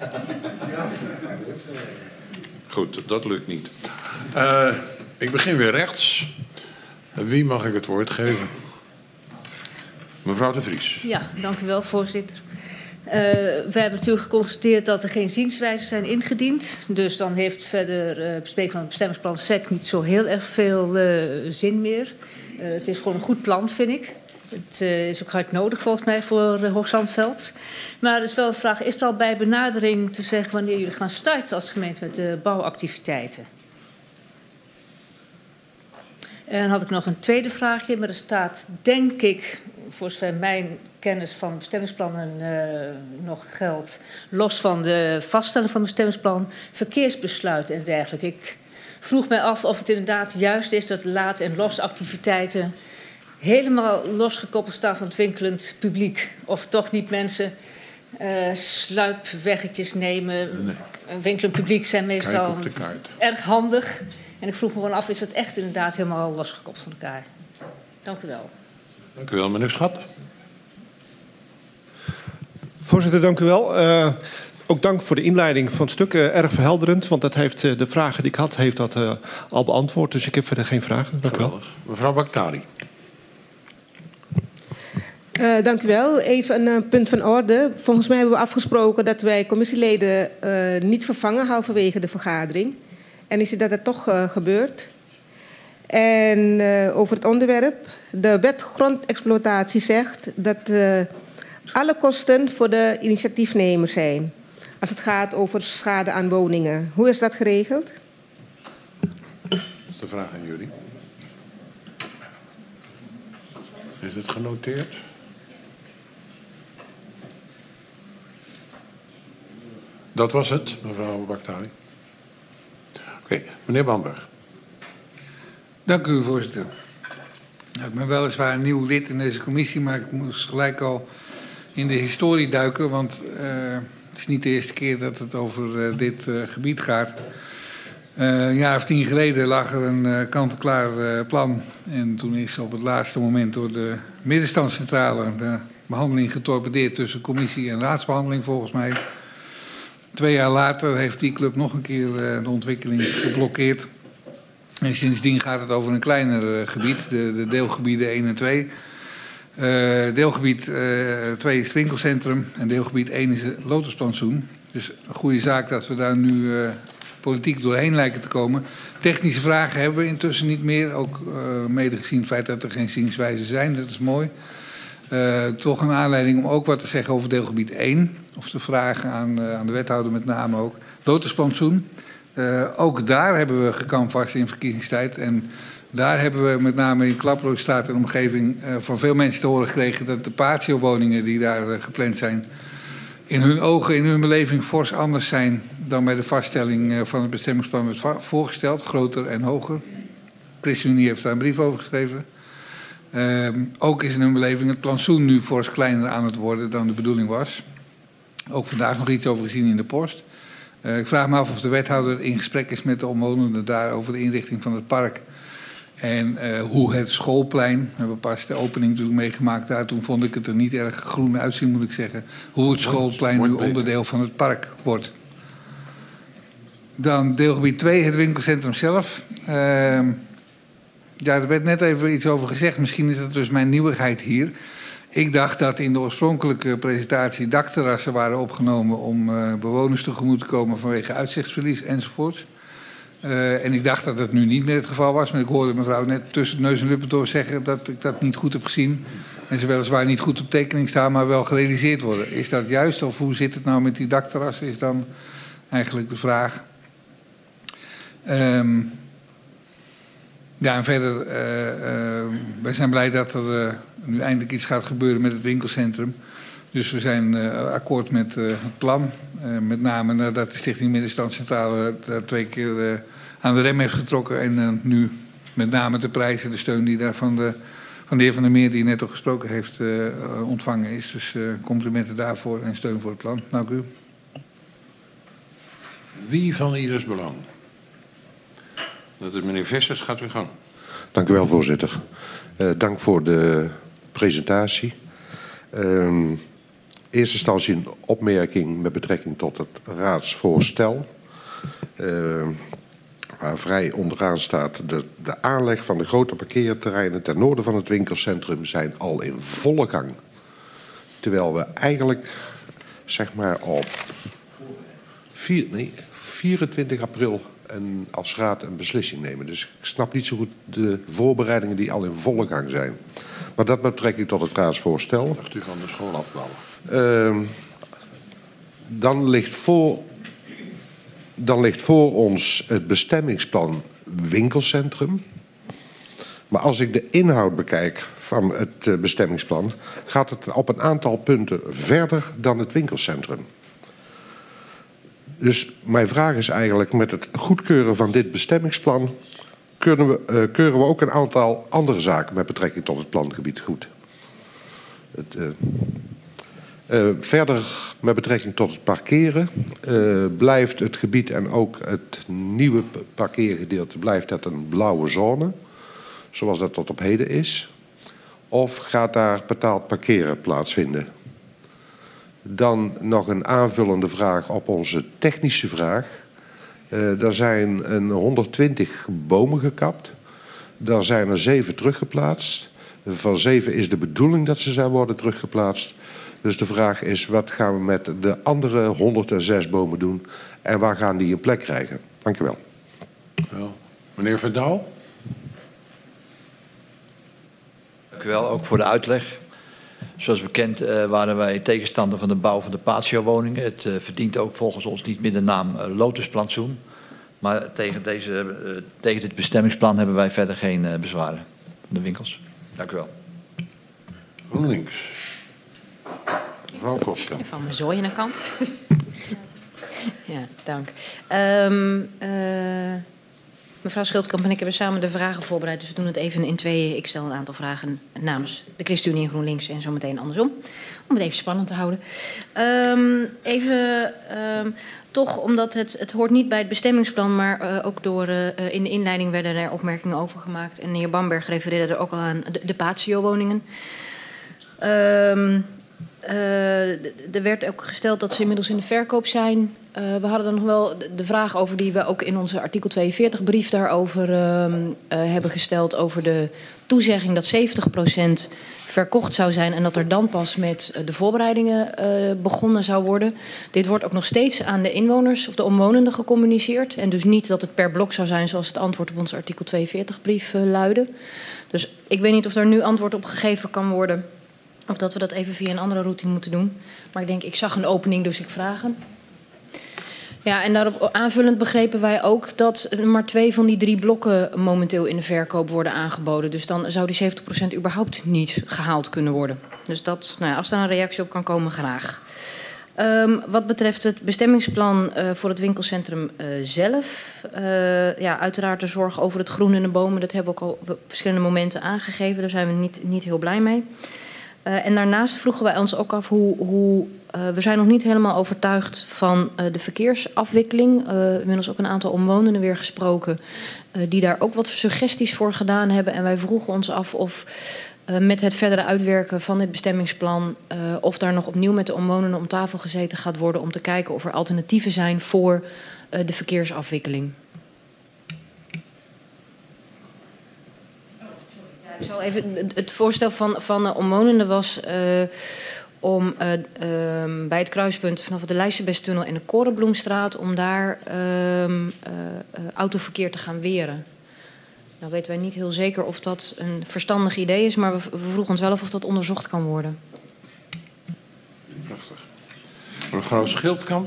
Goed, dat lukt niet. Ik begin weer rechts. Wie mag ik het woord geven? Mevrouw de Vries. Ja, dank u wel, voorzitter. We hebben natuurlijk geconstateerd dat er geen zienswijzen zijn ingediend. Dus dan heeft verder bespreking van het bestemmingsplan SEC niet zo heel erg veel zin meer. Het is gewoon een goed plan, vind ik. Het is ook hard nodig volgens mij voor Hoogzandveld. Maar er is wel een vraag, is er al bij benadering te zeggen wanneer jullie gaan starten als gemeente met de bouwactiviteiten? En dan had ik nog een tweede vraagje, maar er staat, denk ik, voor zover mijn kennis van bestemmingsplannen nog geldt, los van de vaststelling van het bestemmingsplan, verkeersbesluiten en dergelijke. Ik vroeg mij af of het inderdaad juist is dat laad- en losactiviteiten helemaal losgekoppeld staan van het winkelend publiek. Of toch niet mensen sluipweggetjes nemen. Nee. Winkelend publiek zijn meestal erg handig. En ik vroeg me gewoon af, is het echt inderdaad helemaal losgekoppeld van elkaar? Dank u wel. Dank u wel, meneer Schat. Voorzitter, dank u wel. Ook dank voor de inleiding van het stuk. Erg verhelderend, want dat heeft, de vragen die ik had, heeft dat al beantwoord. Dus ik heb verder geen vragen. Dank u wel. Mevrouw Bakhtari. Dank u wel. Even een punt van orde. Volgens mij hebben we afgesproken dat wij commissieleden niet vervangen halverwege de vergadering. En ik zie dat het toch gebeurt. En over het onderwerp. De wet grondexploitatie zegt dat alle kosten voor de initiatiefnemer zijn. Als het gaat over schade aan woningen. Hoe is dat geregeld? Dat is de vraag aan jullie. Is het genoteerd? Dat was het, mevrouw Bakhtari. Oké, meneer Bamberg. Dank u, voorzitter. Nou, ik ben weliswaar een nieuw lid in deze commissie, maar ik moest gelijk al in de historie duiken, want het is niet de eerste keer dat het over dit gebied gaat. Een jaar of 10 geleden lag er een kant-en-klaar plan. En toen is op het laatste moment door de middenstandscentrale de behandeling getorpedeerd tussen commissie en raadsbehandeling volgens mij. 2 jaar later heeft die club nog een keer de ontwikkeling geblokkeerd. En sindsdien gaat het over een kleiner gebied, de deelgebieden 1 en 2. Deelgebied 2 is het winkelcentrum en deelgebied 1 is het lotusplantsoen. Dus een goede zaak dat we daar nu politiek doorheen lijken te komen. Technische vragen hebben we intussen niet meer. Ook mede gezien het feit dat er geen zienswijzen zijn, dat is mooi. Toch een aanleiding om ook wat te zeggen over deelgebied 1. Of te vragen aan de wethouder met name ook. Lotusplantsoen. Ook daar hebben we gekanvast in verkiezingstijd. En daar hebben we met name in Klaproosstraat en omgeving van veel mensen te horen gekregen dat de patio-woningen die daar gepland zijn in hun ogen, in hun beleving fors anders zijn dan bij de vaststelling van het bestemmingsplan werd voorgesteld. Groter en hoger. ChristenUnie heeft daar een brief over geschreven. Ook is in hun beleving het plantsoen nu fors kleiner aan het worden dan de bedoeling was. Ook vandaag nog iets over gezien in de post. Ik vraag me af of de wethouder in gesprek is met de omwonenden daar over de inrichting van het park. En hoe het schoolplein, we hebben pas de opening natuurlijk meegemaakt daar. Toen vond ik het er niet erg groen uitzien, moet ik zeggen. Hoe het schoolplein nu onderdeel van het park wordt. Dan deelgebied 2, het winkelcentrum zelf. Ja, er werd net even iets over gezegd. Misschien is dat dus mijn nieuwigheid hier. Ik dacht dat in de oorspronkelijke presentatie dakterrassen waren opgenomen om bewoners tegemoet te komen vanwege uitzichtsverlies enzovoort. En ik dacht dat dat nu niet meer het geval was. Maar ik hoorde mevrouw net tussen neus en lippen door zeggen dat ik dat niet goed heb gezien. En ze weliswaar niet goed op tekening staan, maar wel gerealiseerd worden. Is dat juist? Of hoe zit het nou met die dakterrassen? Is dan eigenlijk de vraag. Ja, en verder, wij zijn blij dat er nu eindelijk iets gaat gebeuren met het winkelcentrum. Dus we zijn akkoord met het plan. Met name nadat de Stichting Middenstandscentrale daar 2 keer aan de rem heeft getrokken. En nu met name te prijzen de steun die daar van de heer Van der Meer, die net ook gesproken heeft, ontvangen is. Dus complimenten daarvoor en steun voor het plan. Dank u. Wie van ieders belang? Dat is meneer Vessers, gaat u gang. Dank u wel, voorzitter. Dank voor de presentatie. eerste instantie een opmerking met betrekking tot het raadsvoorstel. Waar vrij onderaan staat: de aanleg van de grote parkeerterreinen ten noorden van het winkelcentrum zijn al in volle gang. Terwijl we eigenlijk, zeg maar, op 24 april als raad een beslissing nemen. Dus ik snap niet zo goed de voorbereidingen die al in volle gang zijn. Maar dat met betrekking tot het raadsvoorstel. Dacht u van de school afbouwen? Dan ligt voor ons het bestemmingsplan winkelcentrum. Maar als ik de inhoud bekijk van het bestemmingsplan, gaat het op een aantal punten verder dan het winkelcentrum. Dus mijn vraag is eigenlijk, met het goedkeuren van dit bestemmingsplan keuren we ook een aantal andere zaken met betrekking tot het plangebied goed. Verder met betrekking tot het parkeren blijft het gebied en ook het nieuwe parkeergedeelte blijft dat een blauwe zone, zoals dat tot op heden is. Of gaat daar betaald parkeren plaatsvinden? Dan nog een aanvullende vraag op onze technische vraag. Er zijn 120 bomen gekapt. Daar zijn er 7 teruggeplaatst. Van 7 is de bedoeling dat ze zou worden teruggeplaatst. Dus de vraag is, wat gaan we met de andere 106 bomen doen? En waar gaan die een plek krijgen? Dank u wel. Ja. Meneer Verdouw? Dank u wel, ook voor de uitleg. Zoals bekend waren wij tegenstander van de bouw van de patio-woningen. Het verdient ook volgens ons niet meer de naam Lotusplantsoen. Maar tegen dit bestemmingsplan hebben wij verder geen bezwaren van de winkels. Dank u wel. GroenLinks. Mevrouw Koster. Van mijn zooi aan de kant. Ja, dank. Mevrouw Schildkamp en ik hebben samen de vragen voorbereid. Dus we doen het even in tweeën. Ik stel een aantal vragen namens de ChristenUnie en GroenLinks en zo meteen andersom. Om het even spannend te houden. Toch, omdat het hoort niet bij het bestemmingsplan, maar ook door in de inleiding werden er opmerkingen over gemaakt. En de heer Bamberg refereerde er ook al aan de patio-woningen. Er werd ook gesteld dat ze inmiddels in de verkoop zijn. We hadden dan nog wel de vraag over die we ook in onze artikel 42 brief daarover hebben gesteld. Over de toezegging dat 70% verkocht zou zijn en dat er dan pas met de voorbereidingen begonnen zou worden. Dit wordt ook nog steeds aan de inwoners of de omwonenden gecommuniceerd. En dus niet dat het per blok zou zijn zoals het antwoord op onze artikel 42 brief luidde. Dus ik weet niet of daar nu antwoord op gegeven kan worden. Of dat we dat even via een andere routine moeten doen. Maar ik denk, ik zag een opening, dus ik vraag hem. Ja, en daarop aanvullend begrepen wij ook dat maar 2 van die 3 blokken momenteel in de verkoop worden aangeboden. Dus dan zou die 70% überhaupt niet gehaald kunnen worden. Dus dat, nou ja, als daar een reactie op kan komen, graag. Wat betreft het bestemmingsplan voor het winkelcentrum zelf. Ja, uiteraard de zorg over het groen en de bomen. Dat hebben we ook al op verschillende momenten aangegeven. Daar zijn we niet heel blij mee. En daarnaast vroegen wij ons ook af we zijn nog niet helemaal overtuigd van de verkeersafwikkeling. Inmiddels ook een aantal omwonenden weer gesproken die daar ook wat suggesties voor gedaan hebben. En wij vroegen ons af of met het verdere uitwerken van dit bestemmingsplan of daar nog opnieuw met de omwonenden om tafel gezeten gaat worden om te kijken of er alternatieven zijn voor de verkeersafwikkeling. Zo even, het voorstel van de omwonenden was om bij het kruispunt vanaf de Leijsebesttunnel en de Korenbloemstraat om daar autoverkeer te gaan weren. Nou weten wij niet heel zeker of dat een verstandig idee is, maar we vroegen ons wel af of dat onderzocht kan worden. Prachtig. Mevrouw Schildkamp.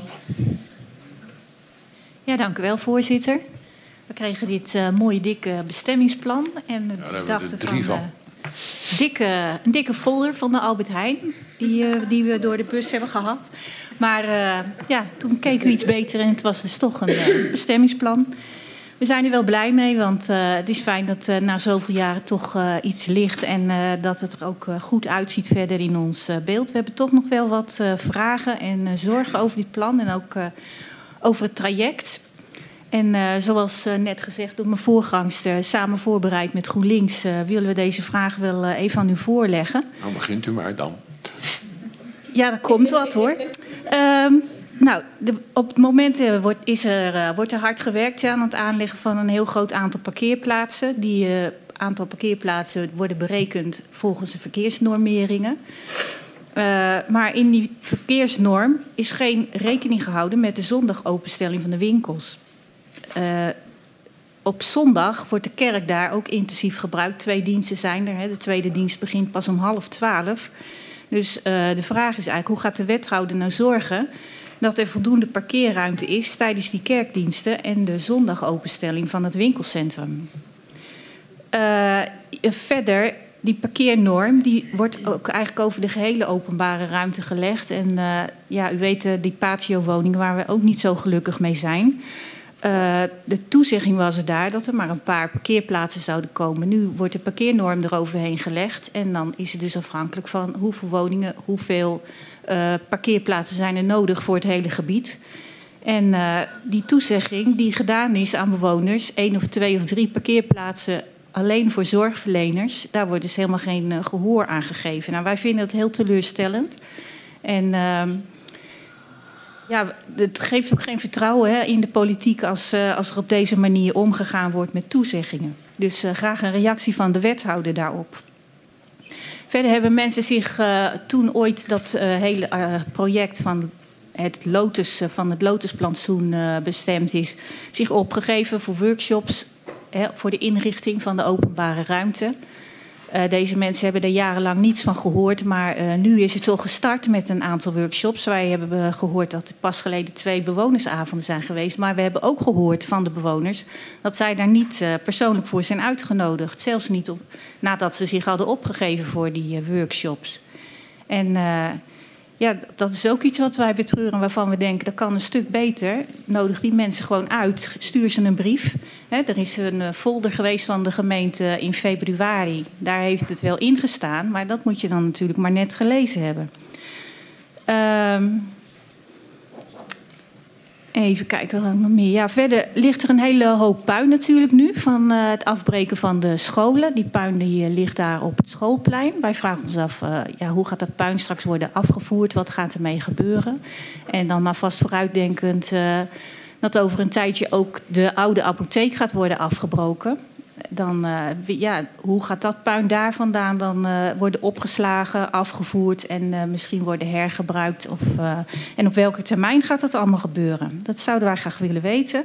Ja, dank u wel, voorzitter. We kregen dit mooie dikke bestemmingsplan. En daar hebben dachten we er 3 van. Een dikke folder van de Albert Heijn. Die we door de bus hebben gehad. Maar ja, toen keken we iets beter en het was dus toch een bestemmingsplan. We zijn er wel blij mee, want het is fijn dat na zoveel jaren toch iets ligt. En dat het er ook goed uitziet verder in ons beeld. We hebben toch nog wel wat vragen en zorgen over dit plan en ook over het traject. En zoals net gezegd door mijn voorgangster, samen voorbereid met GroenLinks, willen we deze vraag wel even aan u voorleggen. Nou, begint u maar dan. Ja, dat komt wat hoor. Nou, op het moment wordt er hard gewerkt aan het aanleggen van een heel groot aantal parkeerplaatsen. Die aantal parkeerplaatsen worden berekend volgens de verkeersnormeringen. Maar in die verkeersnorm is geen rekening gehouden met de zondagopenstelling van de winkels. Op zondag wordt de kerk daar ook intensief gebruikt. 2 diensten zijn er. Hè. De tweede dienst begint pas om 11:30. Dus de vraag is eigenlijk, hoe gaat de wethouder nou zorgen dat er voldoende parkeerruimte is tijdens die kerkdiensten en de zondagopenstelling van het winkelcentrum? Verder, die parkeernorm die wordt ook eigenlijk over de gehele openbare ruimte gelegd. En u weet, die patiowoningen waar we ook niet zo gelukkig mee zijn. De toezegging was er daar dat er maar een paar parkeerplaatsen zouden komen. Nu wordt de parkeernorm eroverheen gelegd. En dan is het dus afhankelijk van hoeveel woningen, hoeveel parkeerplaatsen zijn er nodig voor het hele gebied. En die toezegging die gedaan is aan bewoners, 1 of 2 of 3 parkeerplaatsen alleen voor zorgverleners, daar wordt dus helemaal geen gehoor aan gegeven. Nou, wij vinden dat heel teleurstellend. En het geeft ook geen vertrouwen in de politiek als er op deze manier omgegaan wordt met toezeggingen. Dus graag een reactie van de wethouder daarop. Verder hebben mensen zich toen ooit dat hele project van het Lotusplantsoen bestemd is, zich opgegeven voor workshops, voor de inrichting van de openbare ruimte. Deze mensen hebben er jarenlang niets van gehoord, maar nu is het toch gestart met een aantal workshops. Wij hebben gehoord dat er pas geleden 2 bewonersavonden zijn geweest, maar we hebben ook gehoord van de bewoners dat zij daar niet persoonlijk voor zijn uitgenodigd. Zelfs niet nadat ze zich hadden opgegeven voor die workshops. En dat is ook iets wat wij betreuren, waarvan we denken dat kan een stuk beter. Nodig die mensen gewoon uit, stuur ze een brief. Er is een folder geweest van de gemeente in februari. Daar heeft het wel in gestaan, maar dat moet je dan natuurlijk maar net gelezen hebben. Even kijken, wat nog meer. Ja, verder ligt er een hele hoop puin natuurlijk nu van het afbreken van de scholen. Die puin die ligt daar op het schoolplein. Wij vragen ons af, hoe gaat dat puin straks worden afgevoerd? Wat gaat ermee gebeuren? En dan maar vast vooruitdenkend dat over een tijdje ook de oude apotheek gaat worden afgebroken. Dan, hoe gaat dat puin daar vandaan dan worden opgeslagen, afgevoerd en misschien worden hergebruikt? En op welke termijn gaat dat allemaal gebeuren? Dat zouden wij graag willen weten.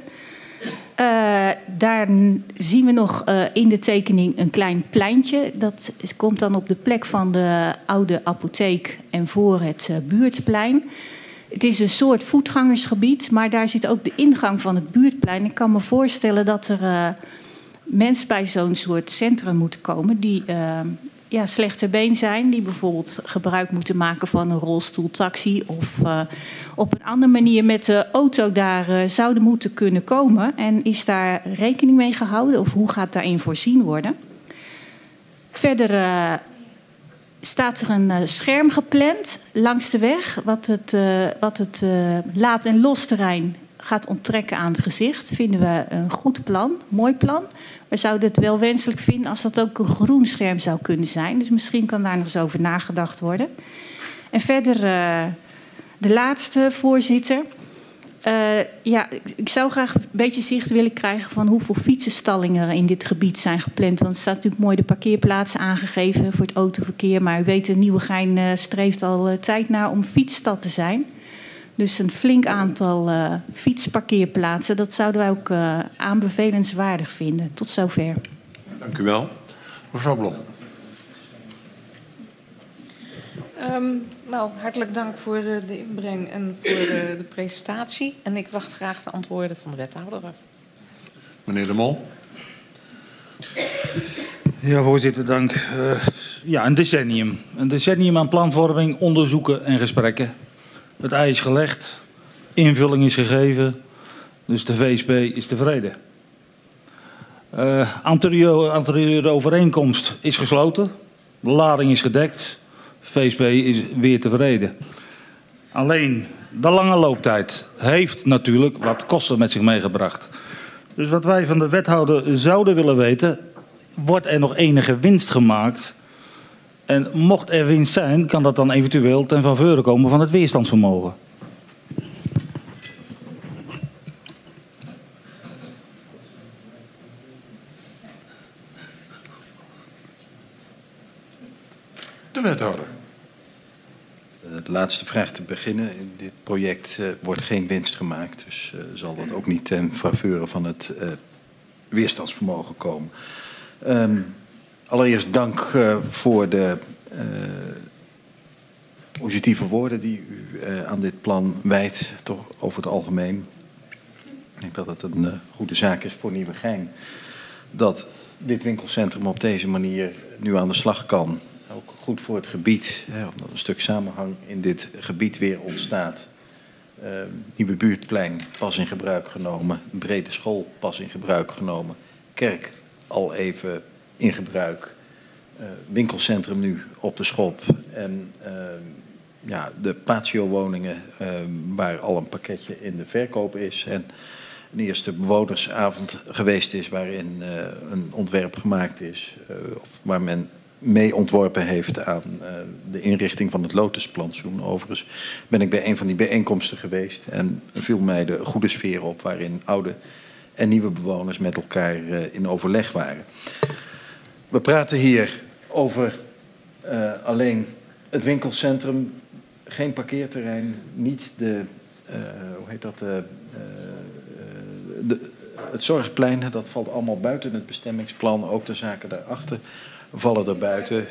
Daar zien we nog in de tekening een klein pleintje. Dat komt dan op de plek van de oude apotheek en voor het buurtplein. Het is een soort voetgangersgebied, maar daar zit ook de ingang van het buurtplein. Ik kan me voorstellen dat er mensen bij zo'n soort centrum moeten komen die slecht ter been zijn, die bijvoorbeeld gebruik moeten maken van een rolstoeltaxi of op een andere manier met de auto daar zouden moeten kunnen komen. En is daar rekening mee gehouden of hoe gaat daarin voorzien worden? Verder staat er een scherm gepland langs de weg wat het laad- en losterrein gaat onttrekken aan het gezicht. Vinden we een goed plan, mooi plan. We zouden het wel wenselijk vinden als dat ook een groen scherm zou kunnen zijn. Dus misschien kan daar nog eens over nagedacht worden. En verder de laatste, voorzitter. Ik zou graag een beetje zicht willen krijgen van hoeveel fietsenstallingen er in dit gebied zijn gepland. Want er staat natuurlijk mooi de parkeerplaatsen aangegeven voor het autoverkeer. Maar u weet, Nieuwegein streeft al tijd naar om fietsstad te zijn. Dus een flink aantal fietsparkeerplaatsen, dat zouden wij ook aanbevelenswaardig vinden. Tot zover. Dank u wel. Mevrouw Blom. Hartelijk dank voor de inbreng en voor de presentatie. En ik wacht graag de antwoorden van de wethouder af. Meneer De Mol. Ja, voorzitter, dank. Een decennium. Een decennium aan planvorming, onderzoeken en gesprekken. Het ei is gelegd, invulling is gegeven, dus de VSP is tevreden. Anterieure overeenkomst is gesloten, de lading is gedekt, VSP is weer tevreden. Alleen de lange looptijd heeft natuurlijk wat kosten met zich meegebracht. Dus wat wij van de wethouder zouden willen weten, wordt er nog enige winst gemaakt En mocht er winst zijn, kan dat dan eventueel ten faveur komen van het weerstandsvermogen. De wethouder. De laatste vraag te beginnen. In dit project wordt geen winst gemaakt. Dus zal dat ook niet ten faveur van het weerstandsvermogen komen. Allereerst dank voor de positieve woorden die u aan dit plan wijdt. Toch over het algemeen. Ik denk dat het een goede zaak is voor Nieuwegein. Dat dit winkelcentrum op deze manier nu aan de slag kan. Ook goed voor het gebied, omdat een stuk samenhang in dit gebied weer ontstaat. Nieuwe buurtplein pas in gebruik genomen, brede school pas in gebruik genomen, kerk al even in gebruik, winkelcentrum nu op de schop en de patio-woningen waar al een pakketje in de verkoop is en een eerste bewonersavond geweest is waarin een ontwerp gemaakt is, of waar men mee ontworpen heeft aan de inrichting van het Lotusplantsoen. Overigens ben ik bij een van die bijeenkomsten geweest en viel mij de goede sfeer op waarin oude en nieuwe bewoners met elkaar in overleg waren. We praten hier over alleen het winkelcentrum, geen parkeerterrein, niet het zorgplein, dat valt allemaal buiten het bestemmingsplan, ook de zaken daarachter vallen er buiten.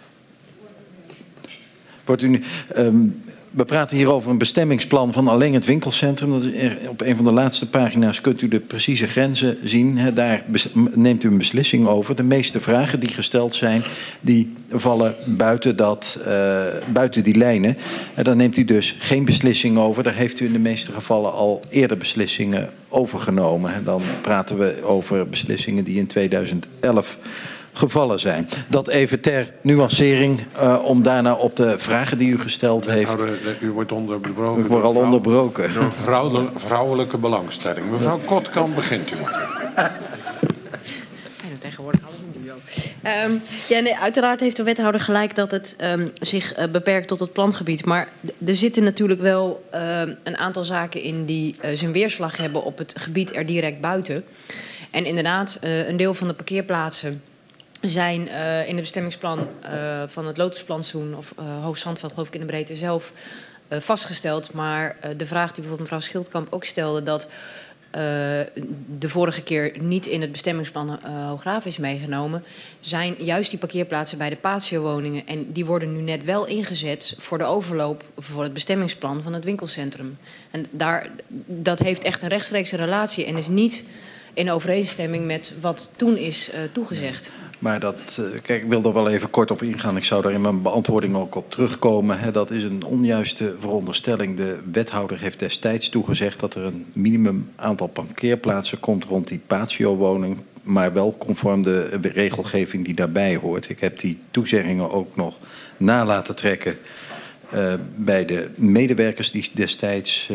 We praten hier over een bestemmingsplan van alleen het winkelcentrum. Op een van de laatste pagina's kunt u de precieze grenzen zien. Daar neemt u een beslissing over. De meeste vragen die gesteld zijn, die vallen buiten die lijnen. En daar neemt u dus geen beslissing over. Daar heeft u in de meeste gevallen al eerder beslissingen over genomen. En dan praten we over beslissingen die in 2011 gevallen zijn. Dat even ter nuancering, om daarna op de vragen die u gesteld heeft. U wordt onderbroken. Ik word al onderbroken. Door vrouwelijke belangstelling. Mevrouw Kotkamp, begint u maar. Tegenwoordig alles een duo. Uiteraard heeft de wethouder gelijk dat het zich beperkt tot het plangebied. Maar er zitten natuurlijk wel een aantal zaken in die zijn weerslag hebben op het gebied er direct buiten. En inderdaad, een deel van de parkeerplaatsen zijn in het bestemmingsplan van het Lotusplantsoen of Hoogzandveld, geloof ik in de breedte zelf, vastgesteld. Maar de vraag die bijvoorbeeld mevrouw Schildkamp ook stelde, dat de vorige keer niet in het bestemmingsplan Hooggraven is meegenomen, zijn juist die parkeerplaatsen bij de patio-woningen. En die worden nu net wel ingezet voor de overloop voor het bestemmingsplan van het winkelcentrum. En dat heeft echt een rechtstreekse relatie en is niet in overeenstemming met wat toen is toegezegd. Maar kijk, ik wil er wel even kort op ingaan. Ik zou daar in mijn beantwoording ook op terugkomen. Dat is een onjuiste veronderstelling. De wethouder heeft destijds toegezegd dat er een minimum aantal parkeerplaatsen komt rond die patio-woning, maar wel conform de regelgeving die daarbij hoort. Ik heb die toezeggingen ook nog na laten trekken bij de medewerkers die destijds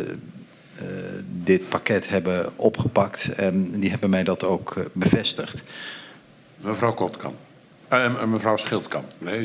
dit pakket hebben opgepakt. En die hebben mij dat ook bevestigd. Mevrouw Kotkamp. Mevrouw Schildkamp. Nee.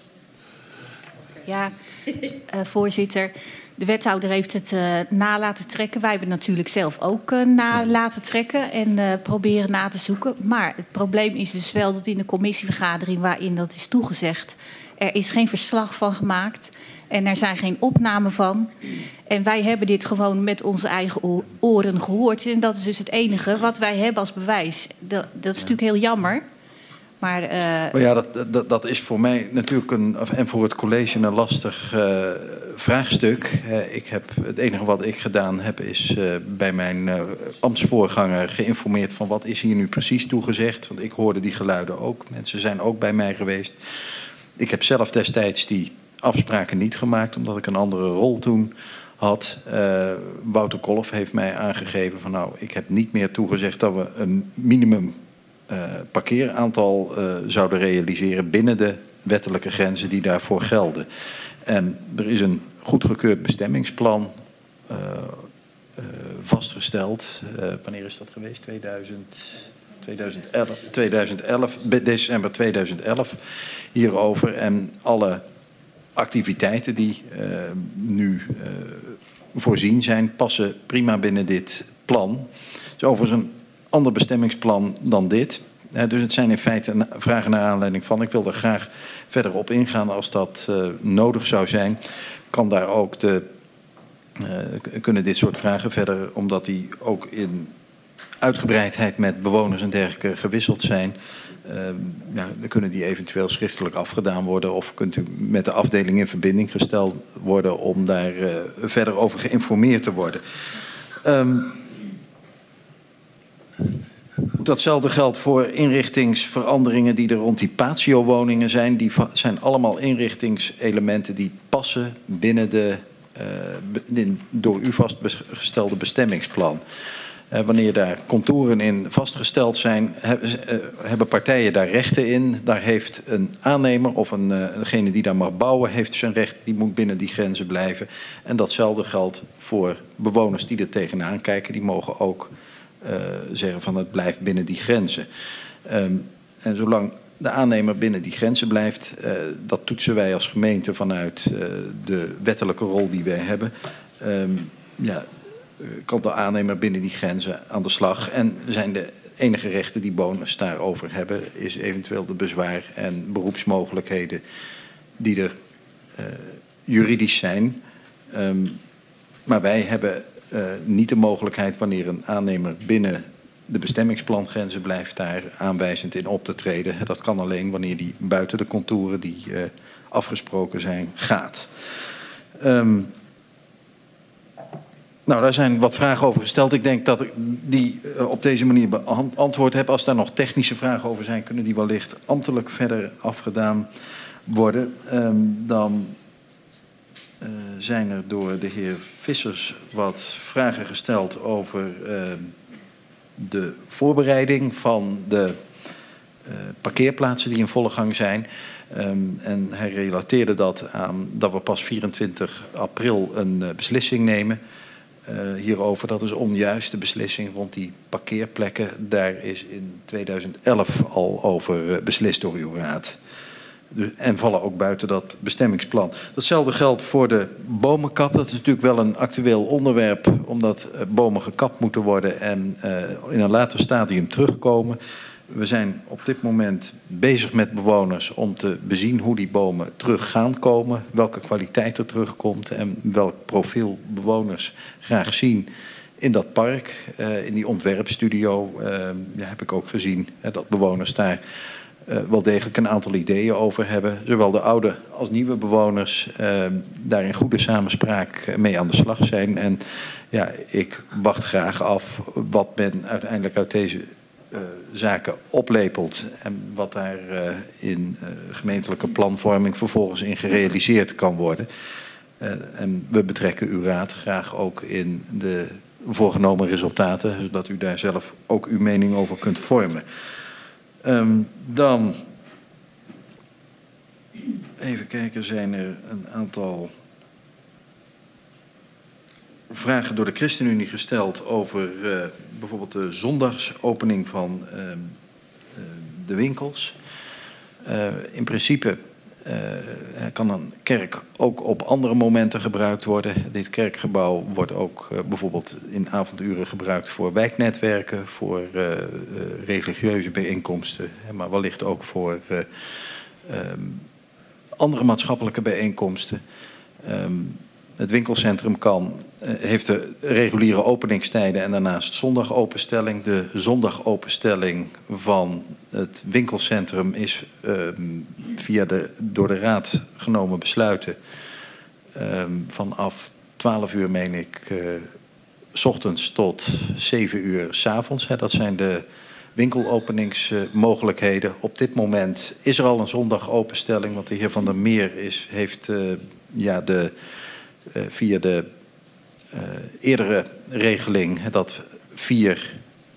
Ja, voorzitter. De wethouder heeft het na laten trekken. Wij hebben het natuurlijk zelf ook na laten trekken en proberen na te zoeken. Maar het probleem is dus wel dat in de commissievergadering waarin dat is toegezegd, er is geen verslag van gemaakt en er zijn geen opnamen van. En wij hebben dit gewoon met onze eigen oren gehoord. En dat is dus het enige wat wij hebben als bewijs. Dat is natuurlijk heel jammer. Maar ja, dat is voor mij natuurlijk en voor het college een lastig vraagstuk. Het enige wat ik gedaan heb is bij mijn ambtsvoorganger geïnformeerd van wat is hier nu precies toegezegd. Want ik hoorde die geluiden ook. Mensen zijn ook bij mij geweest. Ik heb zelf destijds die afspraken niet gemaakt, omdat ik een andere rol toen had. Wouter Kolff heeft mij aangegeven van ik heb niet meer toegezegd dat we een minimum parkeeraantal zouden realiseren binnen de wettelijke grenzen die daarvoor gelden. En er is een goedgekeurd bestemmingsplan vastgesteld. Wanneer is dat geweest? 2012? december 2011 hierover. En alle activiteiten die nu voorzien zijn, passen prima binnen dit plan. Het is overigens een ander bestemmingsplan dan dit. Dus het zijn in feite vragen naar aanleiding van. Ik wil er graag verder op ingaan als dat nodig zou zijn. Kan daar ook kunnen dit soort vragen verder, omdat die ook in uitgebreidheid met bewoners en dergelijke gewisseld zijn. Dan kunnen die eventueel schriftelijk afgedaan worden of kunt u met de afdeling in verbinding gesteld worden om daar verder over geïnformeerd te worden. Datzelfde geldt voor inrichtingsveranderingen die er rond die patio-woningen zijn. Die zijn allemaal inrichtingselementen die passen binnen de door u vastgestelde bestemmingsplan. Wanneer daar contouren in vastgesteld zijn, hebben partijen daar rechten in. Daar heeft een aannemer of degene die daar mag bouwen, heeft zijn recht. Die moet binnen die grenzen blijven. En datzelfde geldt voor bewoners die er tegenaan kijken. Die mogen ook zeggen van het blijft binnen die grenzen. En zolang de aannemer binnen die grenzen blijft, dat toetsen wij als gemeente vanuit de wettelijke rol die wij hebben. Kan de aannemer binnen die grenzen aan de slag. En zijn de enige rechten die bewoners daarover hebben, is eventueel de bezwaar en beroepsmogelijkheden die er juridisch zijn. Maar wij hebben niet de mogelijkheid wanneer een aannemer binnen de bestemmingsplangrenzen blijft daar aanwijzend in op te treden. Dat kan alleen wanneer die buiten de contouren die afgesproken zijn gaat. Daar zijn wat vragen over gesteld. Ik denk dat ik die op deze manier beantwoord heb. Als daar nog technische vragen over zijn, kunnen die wellicht ambtelijk verder afgedaan worden. Dan zijn er door de heer Vissers wat vragen gesteld over de voorbereiding van de parkeerplaatsen die in volle gang zijn. En hij relateerde dat aan dat we pas 24 april een beslissing nemen hierover. Dat is onjuist. De beslissing rond die parkeerplekken, daar is in 2011 al over beslist door uw raad. En vallen ook buiten dat bestemmingsplan. Datzelfde geldt voor de bomenkap. Dat is natuurlijk wel een actueel onderwerp, omdat bomen gekapt moeten worden en in een later stadium terugkomen. We zijn op dit moment bezig met bewoners om te bezien hoe die bomen terug gaan komen, welke kwaliteit er terugkomt en welk profiel bewoners graag zien in dat park. In die ontwerpstudio heb ik ook gezien dat bewoners daar wel degelijk een aantal ideeën over hebben. Zowel de oude als nieuwe bewoners daar in goede samenspraak mee aan de slag zijn. En ik wacht graag af wat men uiteindelijk uit deze zaken oplepelt en wat daar in gemeentelijke planvorming vervolgens in gerealiseerd kan worden. En we betrekken uw raad graag ook in de voorgenomen resultaten, zodat u daar zelf ook uw mening over kunt vormen. Dan, even kijken, zijn er een aantal vragen door de ChristenUnie gesteld over bijvoorbeeld de zondagsopening van de winkels. In principe kan een kerk ook op andere momenten gebruikt worden. Dit kerkgebouw wordt ook bijvoorbeeld in avonduren gebruikt voor wijknetwerken, voor religieuze bijeenkomsten, maar wellicht ook voor andere maatschappelijke bijeenkomsten. Het winkelcentrum heeft de reguliere openingstijden en daarnaast zondagopenstelling. De zondagopenstelling van het winkelcentrum is via de door de raad genomen besluiten vanaf 12 uur, meen ik, 's ochtends tot 7 uur 's avonds. Dat zijn de winkelopeningsmogelijkheden. Op dit moment is er al een zondagopenstelling, want de heer Van der Meer heeft via de eerdere regeling dat 4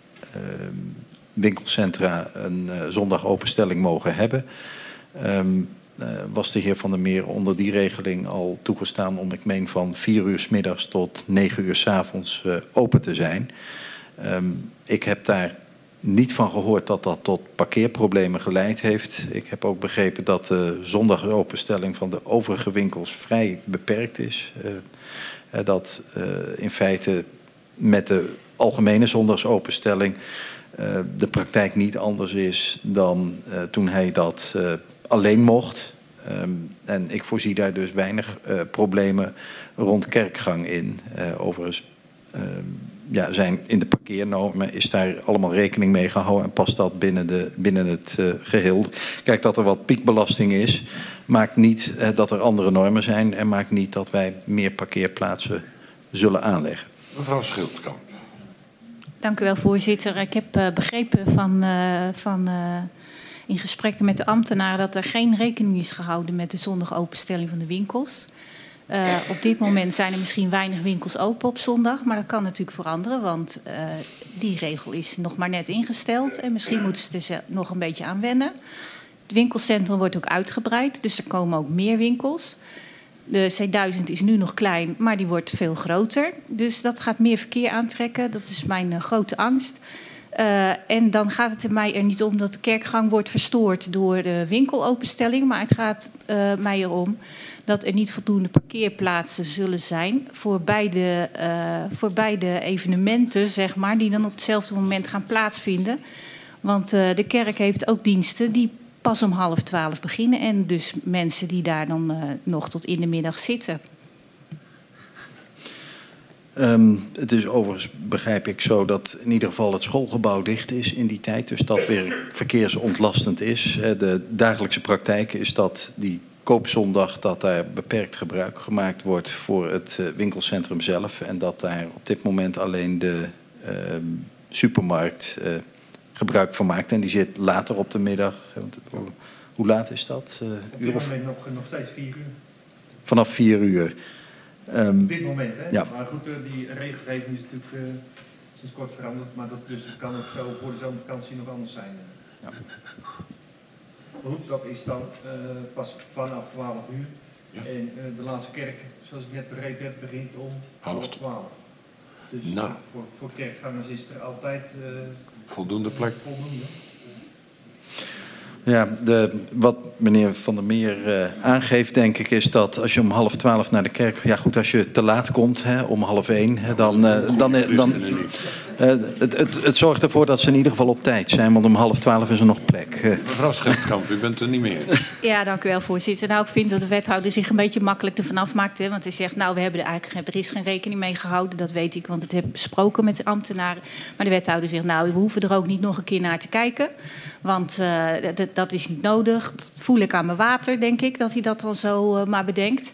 winkelcentra een zondagopenstelling mogen hebben. Was de heer Van der Meer onder die regeling al toegestaan om, ik meen, van 4 uur 's middags tot 9 uur 's avonds open te zijn. Ik heb daar niet van gehoord dat dat tot parkeerproblemen geleid heeft. Ik heb ook begrepen dat de zondagsopenstelling van de overige winkels vrij beperkt is. Dat in feite met de algemene zondagsopenstelling de praktijk niet anders is dan toen hij dat alleen mocht. En ik voorzie daar dus weinig problemen rond kerkgang in. Overigens zijn in de parkeernormen is daar allemaal rekening mee gehouden en past dat binnen het geheel. Kijk, dat er wat piekbelasting is, maakt niet dat er andere normen zijn en maakt niet dat wij meer parkeerplaatsen zullen aanleggen. Mevrouw Schildkamp. Dank u wel, voorzitter. Ik heb begrepen in gesprekken met de ambtenaren dat er geen rekening is gehouden met de zondagopenstelling van de winkels. Op dit moment zijn er misschien weinig winkels open op zondag, maar dat kan natuurlijk veranderen, want die regel is nog maar net ingesteld en misschien moeten ze er nog een beetje aan wennen. Het winkelcentrum wordt ook uitgebreid, dus er komen ook meer winkels. De C1000 is nu nog klein, maar die wordt veel groter. Dus dat gaat meer verkeer aantrekken. Dat is mijn grote angst. En dan gaat het mij er niet om dat de kerkgang wordt verstoord door de winkelopenstelling. Maar het gaat mij erom dat er niet voldoende parkeerplaatsen zullen zijn voor beide evenementen, zeg maar, die dan op hetzelfde moment gaan plaatsvinden. Want de kerk heeft ook diensten die pas om 11:30 beginnen. En dus mensen die daar dan nog tot in de middag zitten. Het is overigens, begrijp ik zo, dat in ieder geval het schoolgebouw dicht is in die tijd. Dus dat weer verkeersontlastend is. De dagelijkse praktijk is dat die koopzondag dat daar beperkt gebruik gemaakt wordt voor het winkelcentrum zelf. En dat daar op dit moment alleen de supermarkt gebruik van maakt. En die zit later op de middag. Hoe laat is dat? Op dit moment nog steeds 4 uur. Vanaf 4 uur. Op dit moment, hè? Ja. Maar goed, die regelgeving is natuurlijk sinds kort veranderd. Maar dus het kan ook zo voor de zomervakantie nog anders zijn. Ja. Goed, dat is dan pas vanaf 12 uur. Ja. En de laatste kerk, zoals ik net begrepen heb, begint om 11:30. Dus voor kerkgangers is er altijd voldoende plek. Voldoende. Ja, wat meneer Van der Meer aangeeft, denk ik, is dat als je om 11:30 naar de kerk... Ja goed, als je te laat komt, om 12:30, dan het zorgt ervoor dat ze in ieder geval op tijd zijn. Want om 11:30 is er nog plek. Mevrouw Schildkamp, u bent er niet meer. Ja, dank u wel, voorzitter. Nou, ik vind dat de wethouder zich een beetje makkelijk ervan afmaakt. Hè, want hij zegt, nou, er is geen rekening mee gehouden. Dat weet ik, want het heb ik besproken met de ambtenaren. Maar de wethouder zegt, nou, we hoeven er ook niet nog een keer naar te kijken. Want dat is niet nodig. Dat voel ik aan mijn water, denk ik, dat hij dat dan zo maar bedenkt.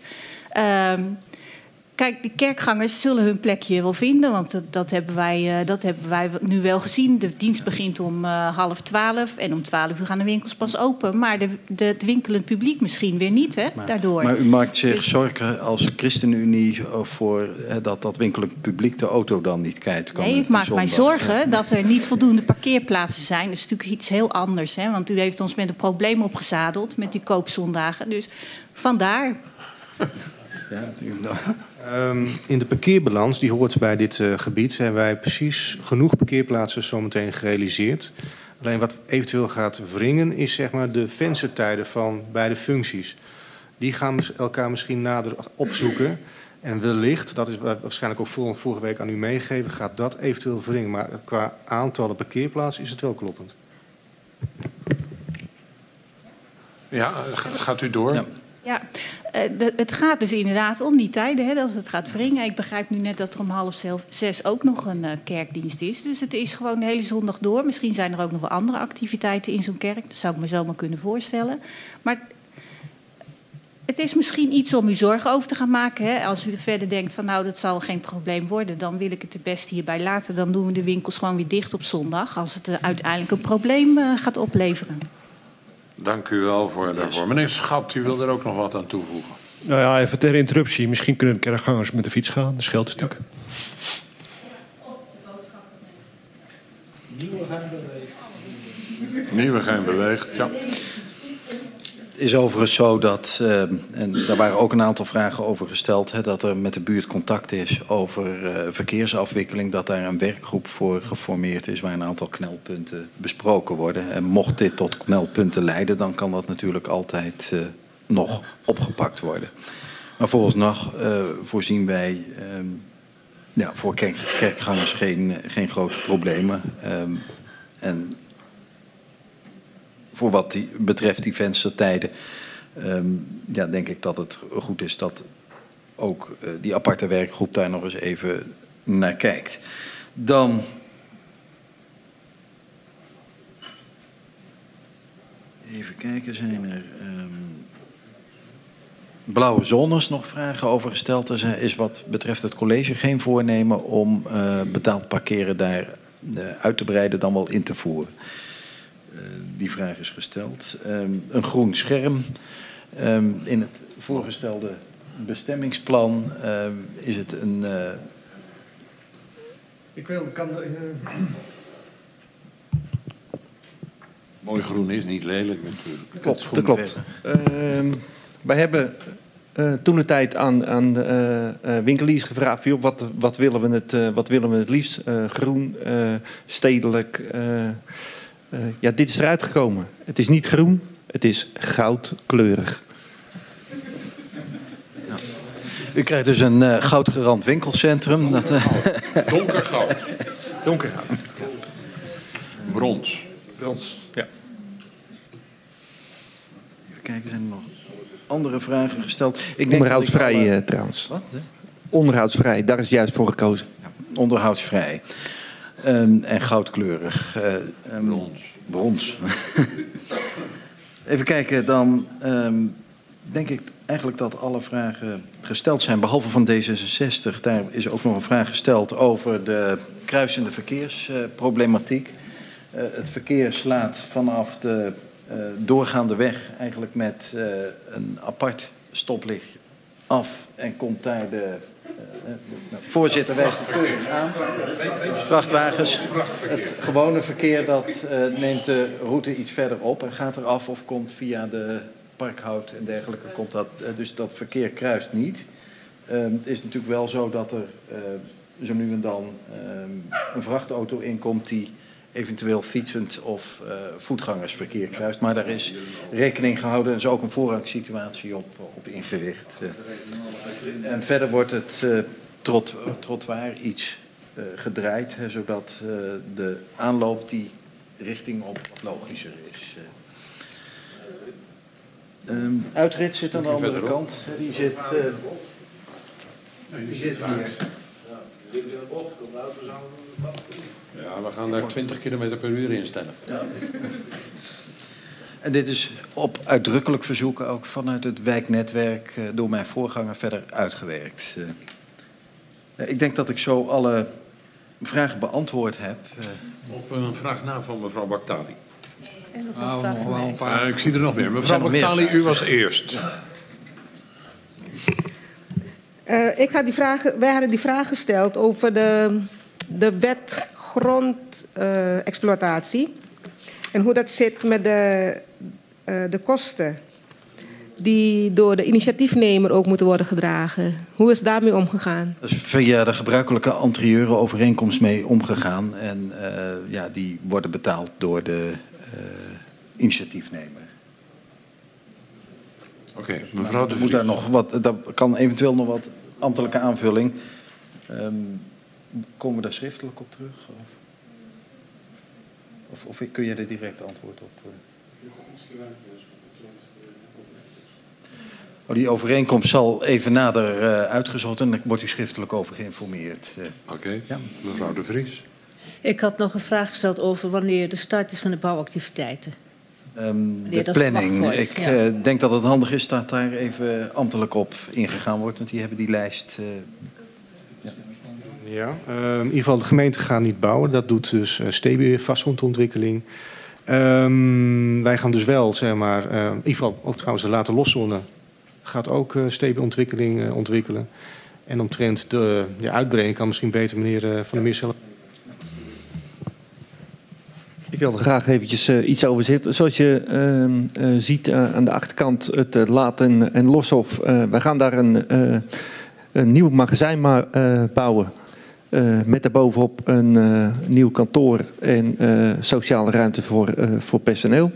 Kijk, de kerkgangers zullen hun plekje wel vinden, want dat hebben wij nu wel gezien. De dienst begint om 11:30 en om 12 uur gaan de winkels pas open. Maar het winkelend publiek misschien weer niet, hè, daardoor. Maar u maakt zich zorgen als ChristenUnie voor dat winkelend publiek de auto dan niet kwijt kan. Nee, ik maak mij zorgen dat er niet voldoende parkeerplaatsen zijn. Dat is natuurlijk iets heel anders, hè, want u heeft ons met een probleem opgezadeld met die koopzondagen. Dus vandaar. Ja, in de parkeerbalans, die hoort bij dit gebied, hebben wij precies genoeg parkeerplaatsen zometeen gerealiseerd. Alleen wat eventueel gaat wringen is zeg maar de venstertijden van beide functies. Die gaan elkaar misschien nader opzoeken. En wellicht, dat is waarschijnlijk ook vorige week aan u meegegeven, gaat dat eventueel wringen. Maar qua aantallen parkeerplaatsen is het wel kloppend. Ja, gaat u door? Ja, het gaat dus inderdaad om die tijden, hè, dat het gaat wringen. Ik begrijp nu net dat er om 5:30 ook nog een kerkdienst is. Dus het is gewoon de hele zondag door. Misschien zijn er ook nog wel andere activiteiten in zo'n kerk. Dat zou ik me zomaar kunnen voorstellen. Maar het is misschien iets om u zorgen over te gaan maken. Hè. Als u verder denkt van nou, dat zal geen probleem worden, dan wil ik het beste hierbij laten. Dan doen we de winkels gewoon weer dicht op zondag, als het uiteindelijk een probleem gaat opleveren. Dank u wel daarvoor. Meneer Schat, u wil er ook nog wat aan toevoegen. Nou ja, even ter interruptie. Misschien kunnen de kerkgangers met de fiets gaan. Dat scheelt een stuk. Nieuwegein beweegt, ja. is overigens zo dat, en daar waren ook een aantal vragen over gesteld, hè, dat er met de buurt contact is over verkeersafwikkeling, dat daar een werkgroep voor geformeerd is waar een aantal knelpunten besproken worden. En mocht dit tot knelpunten leiden, dan kan dat natuurlijk altijd nog opgepakt worden. Maar vooralsnog voorzien wij voor kerkgangers geen grote problemen. En voor wat betreft die venstertijden, denk ik dat het goed is dat ook die aparte werkgroep daar nog eens even naar kijkt. Dan even kijken, zijn er blauwe zones nog vragen over gesteld. Er is wat betreft het college geen voornemen om betaald parkeren daar uit te breiden, dan wel in te voeren. Die vraag is gesteld. Een groen scherm. In het voorgestelde bestemmingsplan is het een... Mooi groen is niet lelijk natuurlijk. Klopt, dat klopt. Wij hebben toen de tijd aan winkeliers gevraagd, joh, wat willen we het liefst? Groen, stedelijk. Dit is eruit gekomen. Het is niet groen, het is goudkleurig. Nou, u krijgt dus een goudgerand winkelcentrum. Donkergoud. Donkergoud. Brons. Ja. Even kijken, zijn er nog andere vragen gesteld? Onderhoudsvrij trouwens. Wat? Onderhoudsvrij, daar is juist voor gekozen. Ja, onderhoudsvrij. En goudkleurig. Brons. Even kijken, dan denk ik eigenlijk dat alle vragen gesteld zijn, behalve van D66. Daar is ook nog een vraag gesteld over de kruisende verkeersproblematiek. Het verkeer slaat vanaf de doorgaande weg eigenlijk met een apart stoplicht af en komt daar de voorzitter wijst het keurig aan. Vrachtwagens, het gewone verkeer dat neemt de route iets verder op en gaat er af of komt via de Parkhout en dergelijke. Komt dat, dus dat verkeer kruist niet. Het is natuurlijk wel zo dat er zo nu en dan een vrachtauto inkomt die eventueel fietsend of voetgangersverkeer kruist. Maar daar is rekening gehouden en is ook een voorrangssituatie op ingericht. En verder wordt het trottoir iets gedraaid, zodat de aanloop die richting op wat logischer is. Uitrit zit aan de andere kant. Die zit hier. Ja, we gaan daar 20 km per uur in stellen. Ja. En dit is op uitdrukkelijk verzoek ook vanuit het wijknetwerk door mijn voorganger verder uitgewerkt. Ik denk dat ik zo alle vragen beantwoord heb. Op een vraag na van mevrouw Baktali. En nog een vraag van mij. Een paar... ik zie er nog meer. Mevrouw Baktali, u was eerst. Wij hadden die vraag gesteld over de wet grondexploitatie. En hoe dat zit met de kosten die door de initiatiefnemer ook moeten worden gedragen. Hoe is daarmee omgegaan? Er is via de gebruikelijke anterieure overeenkomst mee omgegaan. En die worden betaald door de initiatiefnemer. Oké, mevrouw de Vries. Daar kan eventueel nog wat ambtelijke aanvulling. Komen we daar schriftelijk op terug? Of kun je er direct antwoord op? Die overeenkomst zal even nader uitgezocht en daar wordt u schriftelijk over geïnformeerd. Oké, mevrouw de Vries. Ik had nog een vraag gesteld over wanneer de start is van de bouwactiviteiten. De planning. Ik denk dat het handig is dat daar even ambtelijk op ingegaan wordt, want die hebben die lijst. In ieder geval, de gemeente gaat niet bouwen. Dat doet dus STEBI, vastgoedontwikkeling. Wij gaan dus wel, zeg maar, in ieder geval, ook trouwens de late loszone gaat ook STEBI-ontwikkeling ontwikkelen. En omtrent de uitbreiding kan misschien beter meneer Van der Meer zelf. Ik wil er graag eventjes iets over zeggen. Zoals je ziet aan de achterkant het Laat- en Loshof. Wij gaan daar een nieuw magazijn bouwen. Met daarbovenop een nieuw kantoor en sociale ruimte voor personeel.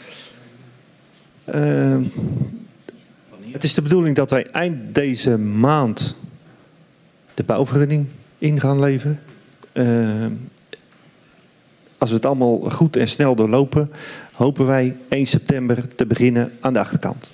Het is de bedoeling dat wij eind deze maand de bouwvergunning in gaan leveren. Als we het allemaal goed en snel doorlopen, hopen wij 1 september te beginnen aan de achterkant.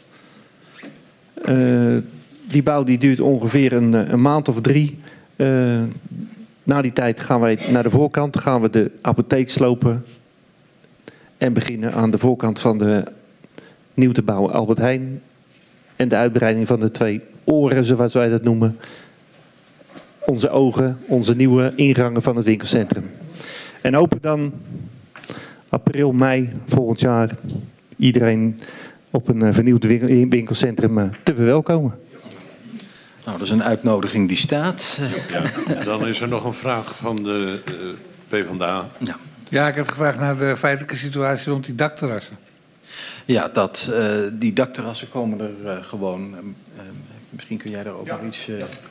Die bouw die duurt ongeveer een maand of 3. Na die tijd gaan wij naar de voorkant, gaan we de apotheek slopen en beginnen aan de voorkant van de nieuw te bouwen Albert Heijn en de uitbreiding van de 2 oren, zoals wij dat noemen. Onze ogen, onze nieuwe ingangen van het winkelcentrum. En hopen dan april, mei volgend jaar iedereen op een vernieuwd winkelcentrum te verwelkomen. Nou, dat is een uitnodiging die staat. Ja, dan is er nog een vraag van de PvdA. Ja. Ja, ik had gevraagd naar de feitelijke situatie rond die dakterrassen. Ja, die dakterrassen komen er gewoon. Misschien kun jij daar ook nog iets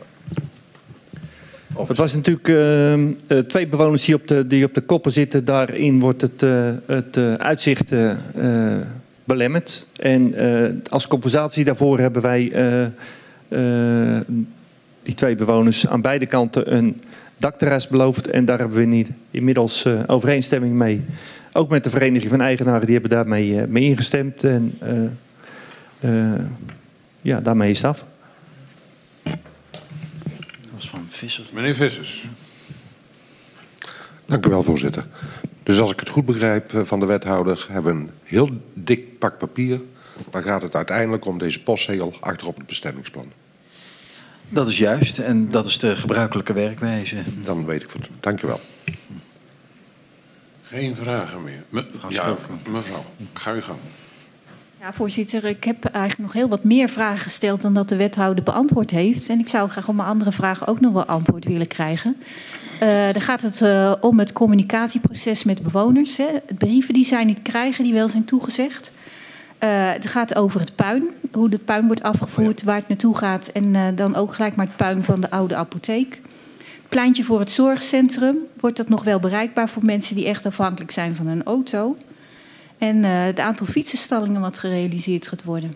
over. Het was natuurlijk 2 bewoners die op de koppen zitten. Daarin wordt het uitzicht belemmerd. En als compensatie daarvoor hebben wij die 2 bewoners aan beide kanten een dakterras beloofd. En daar hebben we inmiddels overeenstemming mee. Ook met de Vereniging van Eigenaren, die hebben daarmee mee ingestemd. En ja, daarmee is het af. Dat was van Vissers. Meneer Vissers. Dank u wel, voorzitter. Dus als ik het goed begrijp van de wethouder, hebben we een heel dik pak papier. Maar gaat het uiteindelijk om deze postzegel achterop het bestemmingsplan? Dat is juist en dat is de gebruikelijke werkwijze. Dan weet ik het. Dank u wel. Geen vragen meer. Mevrouw, ga u gang. Ja, voorzitter, ik heb eigenlijk nog heel wat meer vragen gesteld dan dat de wethouder beantwoord heeft. En ik zou graag op mijn andere vragen ook nog wel antwoord willen krijgen. Dan gaat het om het communicatieproces met bewoners. Hè. Brieven die zij niet krijgen, die wel zijn toegezegd. Het gaat over het puin, hoe het puin wordt afgevoerd, waar het naartoe gaat. En dan ook gelijk maar het puin van de oude apotheek. Het pleintje voor het zorgcentrum, wordt dat nog wel bereikbaar voor mensen die echt afhankelijk zijn van een auto? En het aantal fietsenstallingen wat gerealiseerd gaat worden.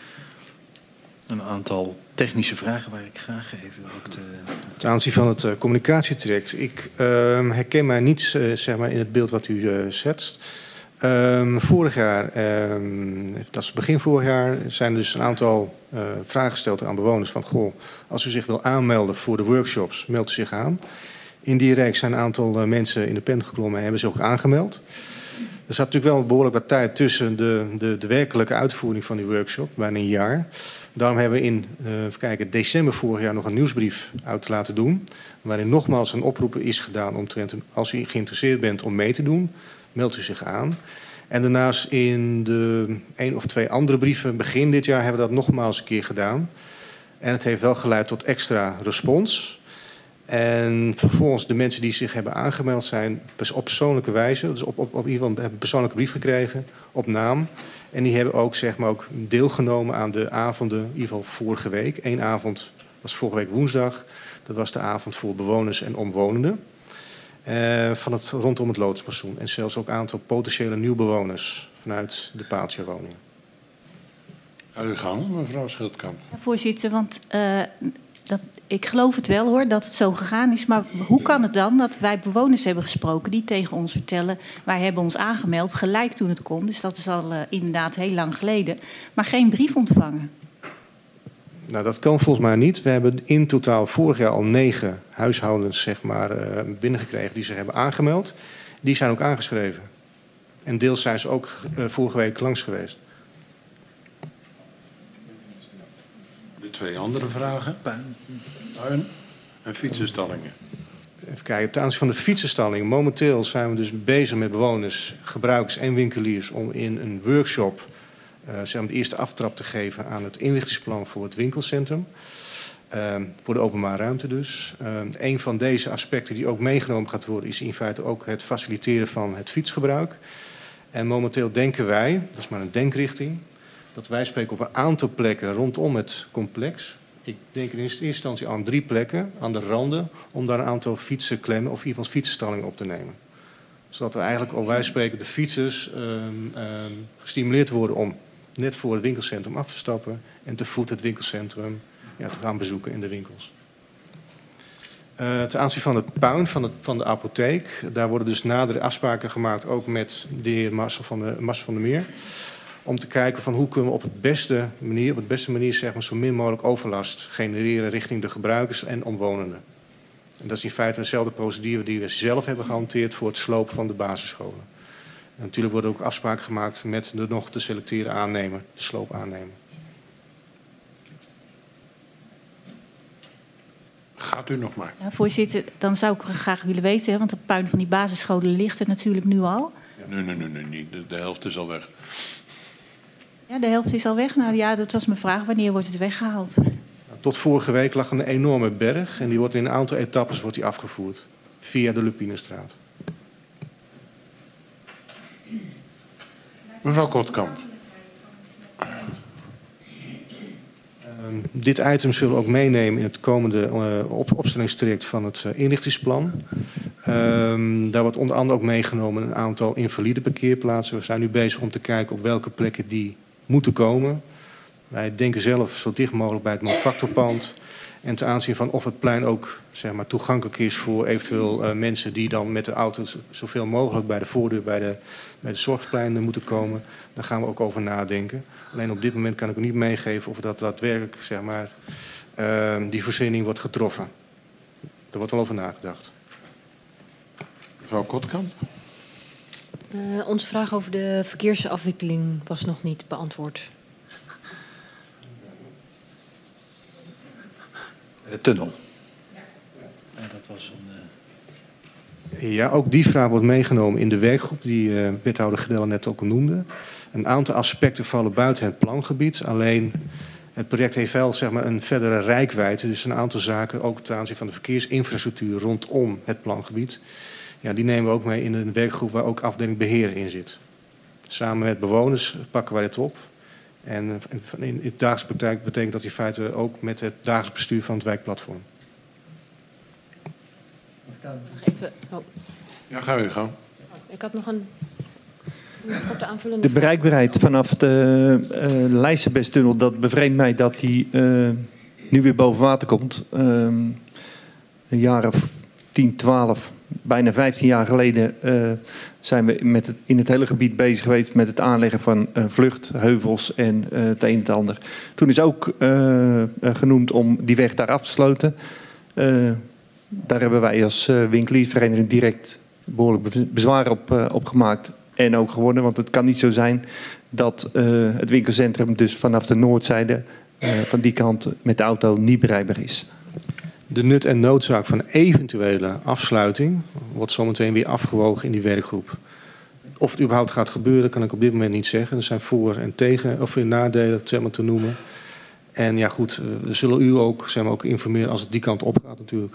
Een aantal technische vragen waar ik graag even ook Ten aanzien van het communicatietraject. Ik herken mij niet zeg maar in het beeld wat u schetst. Vorig jaar, dat is begin vorig jaar, zijn er dus een aantal vragen gesteld aan bewoners van goh, als u zich wil aanmelden voor de workshops, meldt u zich aan. In die reeks zijn een aantal mensen in de pen geklommen en hebben zich ook aangemeld. Er zat natuurlijk wel behoorlijk wat tijd tussen de werkelijke uitvoering van die workshop, bijna een jaar. Daarom hebben we in december vorig jaar nog een nieuwsbrief uit laten doen, waarin nogmaals een oproep is gedaan omtrent als u geïnteresseerd bent om mee te doen, meldt u zich aan. En daarnaast in de 1 of 2 andere brieven begin dit jaar hebben we dat nogmaals een keer gedaan. En het heeft wel geleid tot extra respons. En vervolgens de mensen die zich hebben aangemeld zijn op persoonlijke wijze, dus op in ieder geval hebben een persoonlijke brief gekregen op naam. En die hebben ook, zeg maar, ook deelgenomen aan de avonden, in ieder geval vorige week. 1 avond was vorige week woensdag. Dat was de avond voor bewoners en omwonenden. Rondom het Lotuspensioen. En zelfs ook een aantal potentiële nieuwbewoners vanuit de Patio-woningen. Ga u gang, mevrouw Schildkamp. Ja, voorzitter, want ik geloof het wel hoor, dat het zo gegaan is. Maar hoe kan het dan dat wij bewoners hebben gesproken die tegen ons vertellen, wij hebben ons aangemeld gelijk toen het kon. Dus dat is al inderdaad heel lang geleden. Maar geen brief ontvangen. Nou, dat kan volgens mij niet. We hebben in totaal vorig jaar al 9 huishoudens zeg maar, binnengekregen die zich hebben aangemeld. Die zijn ook aangeschreven. En deels zijn ze ook vorige week langs geweest. De 2 andere vragen. Puin en fietsenstallingen. Even kijken, ten aanzien van de fietsenstalling. Momenteel zijn we dus bezig met bewoners, gebruikers en winkeliers om in een workshop zeg maar de eerste aftrap te geven aan het inrichtingsplan voor het winkelcentrum. Voor de openbare ruimte dus. Een van deze aspecten die ook meegenomen gaat worden is in feite ook het faciliteren van het fietsgebruik. En momenteel denken wij, dat is maar een denkrichting, dat wij spreken op een aantal plekken rondom het complex. Ik denk in eerste instantie aan 3 plekken, aan de randen, om daar een aantal fietsenklemmen of in ieder geval fietsenstallingen op te nemen. Zodat we eigenlijk, al wij spreken, de fietsers gestimuleerd worden om net voor het winkelcentrum af te stappen en te voet het winkelcentrum te gaan bezoeken in de winkels. Ten aanzien van het puin van de apotheek, daar worden dus nadere afspraken gemaakt, ook met de heer Marcel van der Meer, om te kijken van hoe kunnen we op het beste manier zeg maar, zo min mogelijk overlast genereren richting de gebruikers en omwonenden. En dat is in feite dezelfde procedure die we zelf hebben gehanteerd voor het slopen van de basisscholen. En natuurlijk worden ook afspraken gemaakt met de nog te selecteren aannemer, de sloopaannemer. Gaat u nog maar. Ja, voorzitter, dan zou ik graag willen weten, hè, want het puin van die basisscholen ligt er natuurlijk nu al. Nee, niet. De helft is al weg. Ja, de helft is al weg. Nou ja, dat was mijn vraag. Wanneer wordt het weggehaald? Tot vorige week lag een enorme berg en die wordt in een aantal etappes afgevoerd via de Lupinestraat. Mevrouw Kortkamp. Dit item zullen we ook meenemen in het komende opstellingstraject van het inrichtingsplan. Daar wordt onder andere ook meegenomen een aantal invalide parkeerplaatsen. We zijn nu bezig om te kijken op welke plekken die moeten komen. Wij denken zelf zo dicht mogelijk bij het Monfactorpand. En ten aanzien van of het plein ook zeg maar, toegankelijk is voor eventueel mensen die dan met de auto's zoveel mogelijk bij de voordeur bij de zorgplein moeten komen. Daar gaan we ook over nadenken. Alleen op dit moment kan ik u niet meegeven of dat daadwerkelijk zeg maar, die voorziening wordt getroffen. Er wordt wel over nagedacht. Mevrouw Kortkamp. Onze vraag over de verkeersafwikkeling was nog niet beantwoord. De tunnel. Dat was een... Ja, ook die vraag wordt meegenomen in de werkgroep die wethouder Gedelle net ook noemde. Een aantal aspecten vallen buiten het plangebied. Alleen het project heeft wel zeg maar, een verdere reikwijdte. Dus een aantal zaken, ook ten aanzien van de verkeersinfrastructuur rondom het plangebied. Ja, die nemen we ook mee in een werkgroep waar ook afdeling beheer in zit. Samen met bewoners pakken wij dit op. En in de dagelijkse praktijk betekent dat in feite ook met het dagelijks bestuur van het wijkplatform. Even, Ja, ga u gang. Ik had nog een korte aanvullende De vraag. bereikbaarheid vanaf de Leidsebestunnel, dat bevreemdt mij dat die nu weer boven water komt. Een jaar of 10, 12, bijna 15 jaar geleden zijn we in het hele gebied bezig geweest met het aanleggen van vluchtheuvels en het een en het ander. Toen is ook genoemd om die weg daar af te sluiten. Daar hebben wij als winkeliersvereniging direct behoorlijk bezwaar op gemaakt en ook gewonnen. Want het kan niet zo zijn dat het winkelcentrum dus vanaf de noordzijde van die kant met de auto niet bereikbaar is. De nut en noodzaak van eventuele afsluiting wordt zometeen weer afgewogen in die werkgroep. Of het überhaupt gaat gebeuren, kan ik op dit moment niet zeggen. Er zijn voor- en tegen, of nadelen zeg maar, te noemen. En ja goed, we zullen u ook, zeg maar, ook informeren als het die kant op gaat natuurlijk.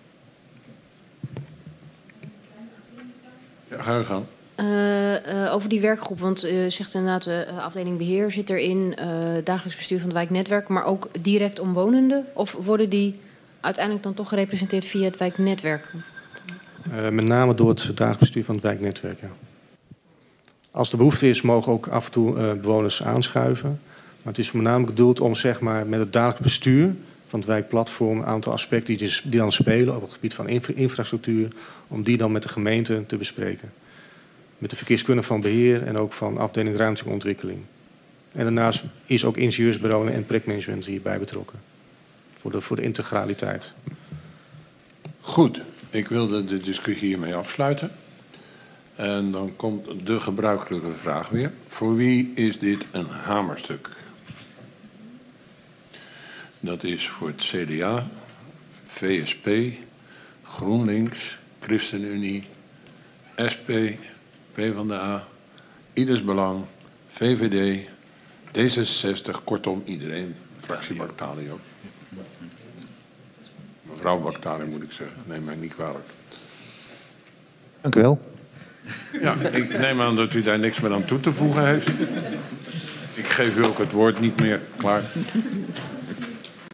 Ja, ga u gang. Over die werkgroep, want u zegt inderdaad de afdeling beheer zit erin, dagelijks bestuur van het wijknetwerk, maar ook direct omwonenden? Of worden die uiteindelijk dan toch gerepresenteerd via het wijknetwerk? Met name door het dagelijks bestuur van het wijknetwerk, ja. Als er behoefte is, mogen ook af en toe bewoners aanschuiven. Maar het is voornamelijk bedoeld om zeg maar, met het dagelijks bestuur van het wijkplatform een aantal aspecten die dan spelen op het gebied van infrastructuur, om die dan met de gemeente te bespreken. Met de verkeerskundige van beheer en ook van afdeling ruimtelijke ontwikkeling. En daarnaast is ook ingenieursbureau en projectmanagement hierbij betrokken. Voor de integraliteit. Goed, ik wilde de discussie hiermee afsluiten. En dan komt de gebruikelijke vraag weer. Voor wie is dit een hamerstuk? Dat is voor het CDA, VSP, GroenLinks, ChristenUnie, SP, PvdA, Ieders Belang, VVD, D66, kortom iedereen, fractie Bartali ook. Mevrouw Bakhtari moet ik zeggen. Neem mij niet kwalijk. Dank u wel. Ja, ik neem aan dat u daar niks meer aan toe te voegen heeft. Ik geef u ook het woord niet meer. Klaar.